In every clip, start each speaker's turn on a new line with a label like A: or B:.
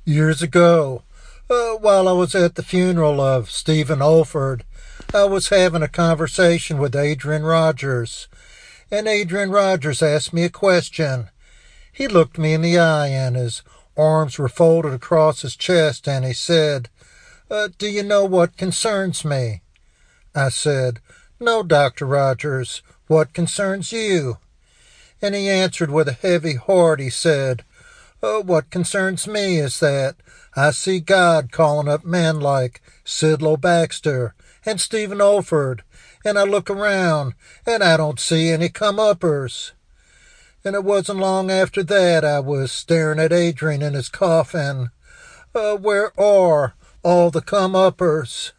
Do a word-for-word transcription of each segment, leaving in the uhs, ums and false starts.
A: Years ago, uh, while I was at the funeral of Stephen Olford, I was having a conversation with Adrian Rogers, and Adrian Rogers asked me a question. He looked me in the eye, and his arms were folded across his chest, and he said, uh, "Do you know what concerns me?" I said, "No, Doctor Rogers. What concerns you?" And he answered with a heavy heart. He said, "Oh, what concerns me is that I see God calling up men like Sidlow Baxter and Stephen Olford, and I look around, and I don't see any come-uppers." And it wasn't long after that I was staring at Adrian in his coffin. Uh, where are all the come-uppers?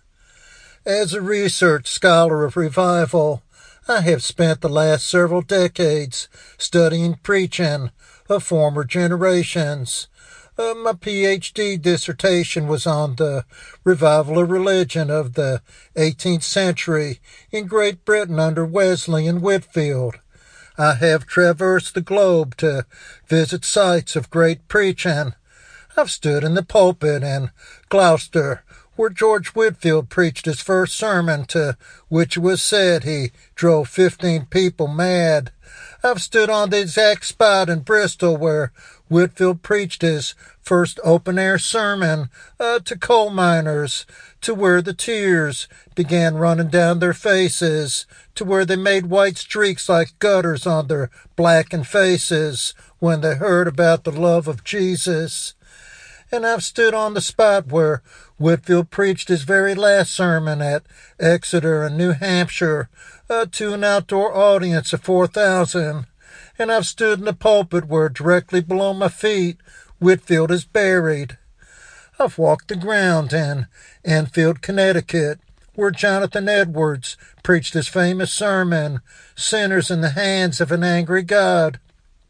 A: As a research scholar of revival, I have spent the last several decades studying preaching of former generations. Uh, my P H D dissertation was on the revival of religion of the eighteenth century in Great Britain under Wesley and Whitefield. I have traversed the globe to visit sites of great preaching. I've stood in the pulpit in Gloucester, where George Whitefield preached his first sermon, to which it was said he drove fifteen people mad. I've stood on the exact spot in Bristol where Whitefield preached his first open-air sermon uh, to coal miners, to where the tears began running down their faces, to where they made white streaks like gutters on their blackened faces when they heard about the love of Jesus. And I've stood on the spot where Whitefield preached his very last sermon at Exeter in New Hampshire uh, to an outdoor audience of four thousand. And I've stood in the pulpit where directly below my feet Whitefield is buried. I've walked the ground in Enfield, Connecticut, where Jonathan Edwards preached his famous sermon, "Sinners in the Hands of an Angry God."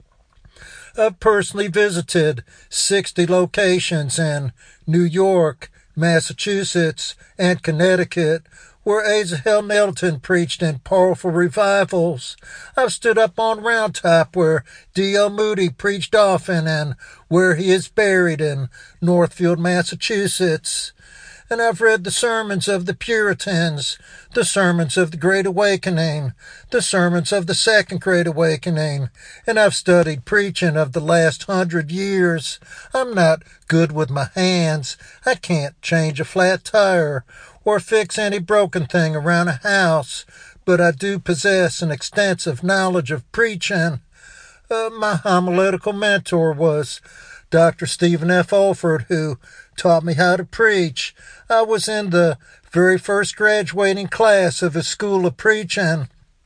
A: I've personally visited sixty locations in New York, Massachusetts, and Connecticut, where Asahel Nettleton preached in powerful revivals. I've stood up on Round Top where D L Moody preached often and where he is buried in Northfield, Massachusetts. And I've read the sermons of the Puritans, the sermons of the Great Awakening, the sermons of the Second Great Awakening, and I've studied preaching of the last hundred years. I'm not good with my hands. I can't change a flat tire or fix any broken thing around a house, but I do possess an extensive knowledge of preaching. Uh, my homiletical mentor was Doctor Stephen F. Olford, who taught me how to preach. I was in the very first graduating class of his school of preaching.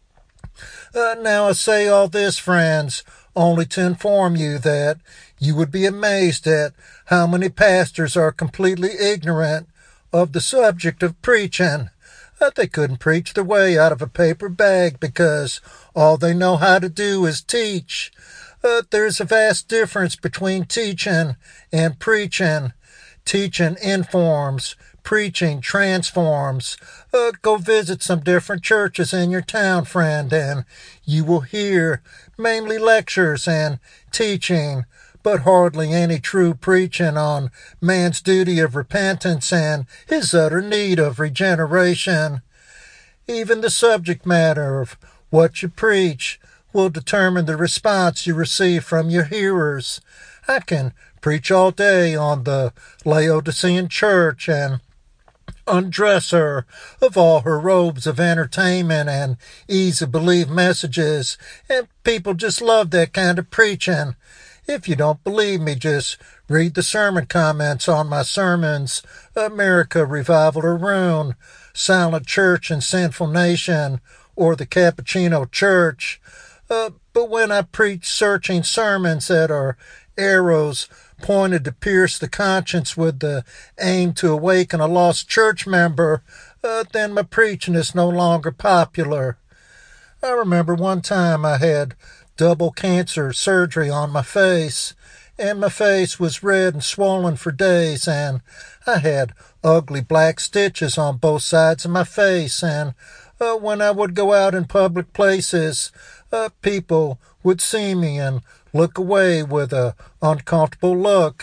A: Uh, now I say all this, friends, only to inform you that you would be amazed at how many pastors are completely ignorant of the subject of preaching. Uh, they couldn't preach their way out of a paper bag because all they know how to do is teach. Uh, there's a vast difference between teaching and preaching. Teaching informs, preaching transforms. Uh, go visit some different churches in your town, friend, and you will hear mainly lectures and teaching, but hardly any true preaching on man's duty of repentance and his utter need of regeneration. Even the subject matter of what you preach will determine the response you receive from your hearers. I can preach all day on the Laodicean church and undress her of all her robes of entertainment and easy-believe messages, and people just love that kind of preaching. If you don't believe me, just read the sermon comments on my sermons, America, Revival or Ruin, Silent Church and Sinful Nation, or the Cappuccino Church. Uh, but when I preach searching sermons that are arrows pointed to pierce the conscience with the aim to awaken a lost church member, uh, then my preaching is no longer popular. I remember one time I had double cancer surgery on my face, and my face was red and swollen for days, and I had ugly black stitches on both sides of my face, and uh, when I would go out in public places, uh, people would see me and look away with a uncomfortable look.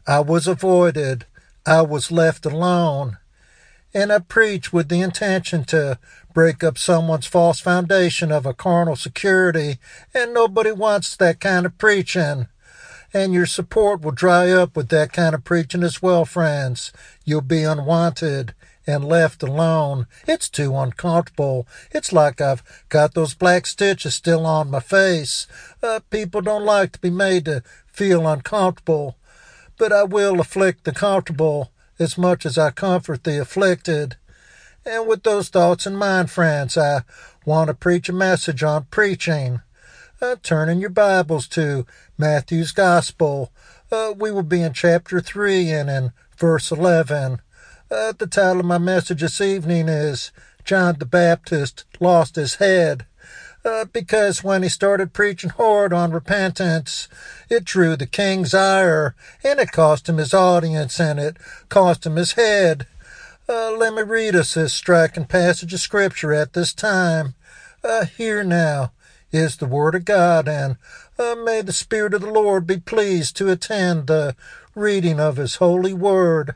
A: I was avoided. I was left alone. And I preach with the intention to break up someone's false foundation of a carnal security, and nobody wants that kind of preaching. And your support will dry up with that kind of preaching as well, friends. You'll be unwanted and left alone. It's too uncomfortable. It's like I've got those black stitches still on my face. Uh, people don't like to be made to feel uncomfortable, but I will afflict the comfortable as much as I comfort the afflicted. And with those thoughts in mind, friends, I want to preach a message on preaching. Uh, turn in your Bibles to Matthew's Gospel. Uh, we will be in chapter three and in verse eleven. Uh, the title of my message this evening is John the Baptist Lost His Head. Uh, because when he started preaching hard on repentance, it drew the king's ire, and it cost him his audience, and it cost him his head. Uh, let me read us this striking passage of Scripture at this time. Uh, here now is the Word of God, and uh, may the Spirit of the Lord be pleased to attend the reading of His holy Word.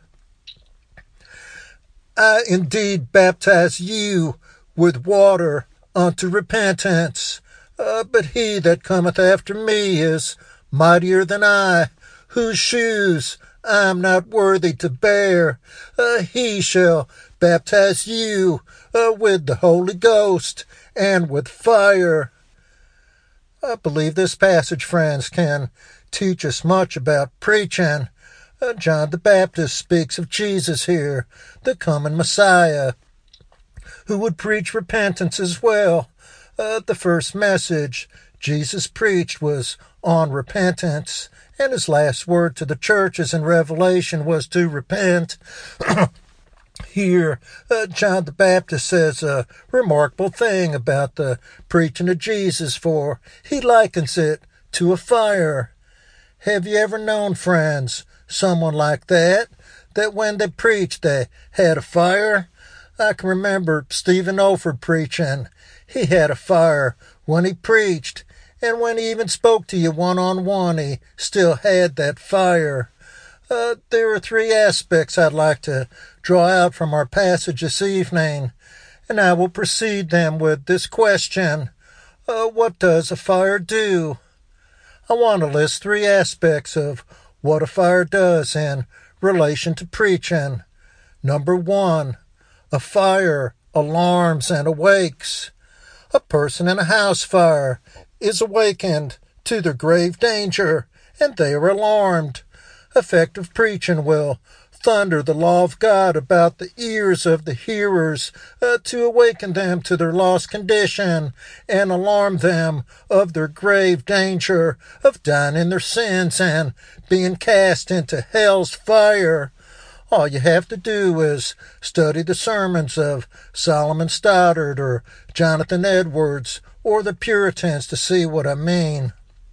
A: I indeed baptize you with water unto repentance, uh, but he that cometh after me is mightier than I, whose shoes I am not worthy to bear. Uh, he shall baptize you uh, with the Holy Ghost and with fire. I believe this passage, friends, can teach us much about preaching. Uh, John the Baptist speaks of Jesus here, the coming Messiah, who would preach repentance as well. Uh, the first message Jesus preached was on repentance, and his last word to the churches in Revelation was to repent. Here, uh, John the Baptist says a remarkable thing about the preaching of Jesus, for he likens it to a fire. Have you ever known, friends, someone like that, that when they preached they had a fire? I can remember Stephen Olford preaching. He had a fire when he preached, and when he even spoke to you one-on-one, he still had that fire. Uh, there are three aspects I'd like to draw out from our passage this evening, and I will precede them with this question. Uh, what does a fire do? I want to list three aspects of what a fire does in relation to preaching. Number one, a fire alarms and awakes. A person in a house fire is awakened to their grave danger, and they are alarmed. Effective preaching will thunder the law of God about the ears of the hearers uh, to awaken them to their lost condition and alarm them of their grave danger of dying in their sins and being cast into hell's fire. All you have to do is study the sermons of Solomon Stoddard or Jonathan Edwards or the Puritans to see what I mean.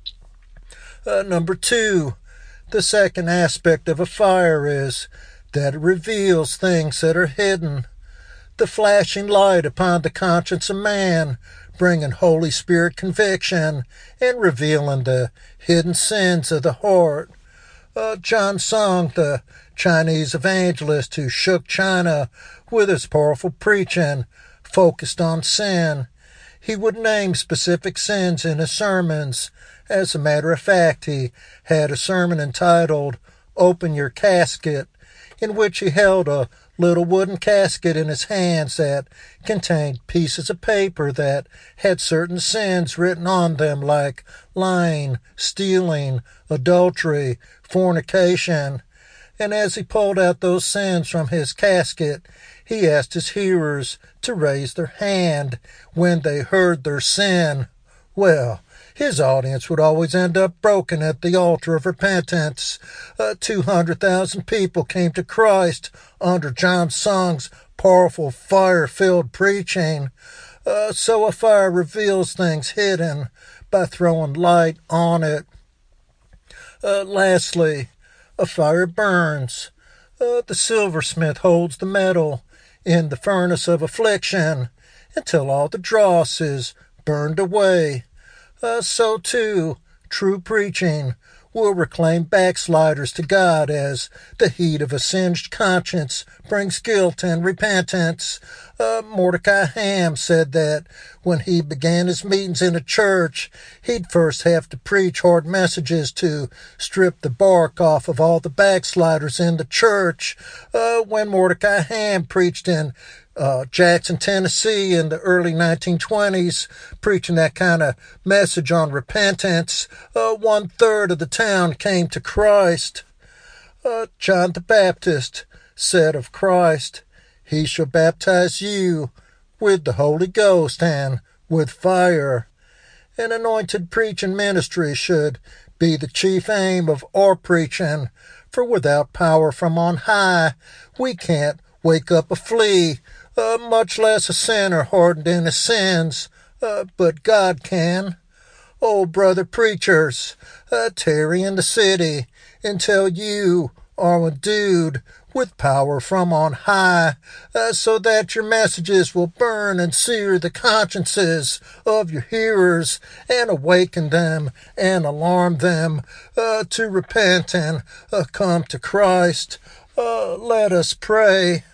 A: Uh, number two, the second aspect of a fire is that it reveals things that are hidden. The flashing light upon the conscience of man, bringing Holy Spirit conviction and revealing the hidden sins of the heart. Uh, John Sung, the Chinese evangelist who shook China with his powerful preaching, focused on sin. He would name specific sins in his sermons. As a matter of fact, he had a sermon entitled Open Your Casket, in which he held a little wooden casket in his hands that contained pieces of paper that had certain sins written on them, like lying, stealing, adultery, fornication. And as he pulled out those sins from his casket, he asked his hearers to raise their hand when they heard their sin. Well, his audience would always end up broken at the altar of repentance. Uh, two hundred thousand people came to Christ under John Sung's powerful fire-filled preaching. Uh, so a fire reveals things hidden by throwing light on it. Uh, lastly, a fire burns. Uh, the silversmith holds the metal in the furnace of affliction until all the dross is burned away. Uh, so too, true preaching will reclaim backsliders to God as the heat of a singed conscience brings guilt and repentance. Uh, Mordecai Ham said that when he began his meetings in a church, he'd first have to preach hard messages to strip the bark off of all the backsliders in the church. Uh, when Mordecai Ham preached in Uh, Jackson, Tennessee in the early nineteen twenties, preaching that kind of message on repentance, uh, one third of the town came to Christ. Uh, John the Baptist said of Christ, "He shall baptize you with the Holy Ghost and with fire." An anointed preaching ministry should be the chief aim of our preaching, for without power from on high, we can't wake up a flea, uh, much less a sinner hardened in his sins, uh, but God can. Oh, brother preachers, uh, tarry in the city until you are endued with power from on high, uh, so that your messages will burn and sear the consciences of your hearers and awaken them and alarm them uh, to repent and uh, come to Christ. Uh, let us pray.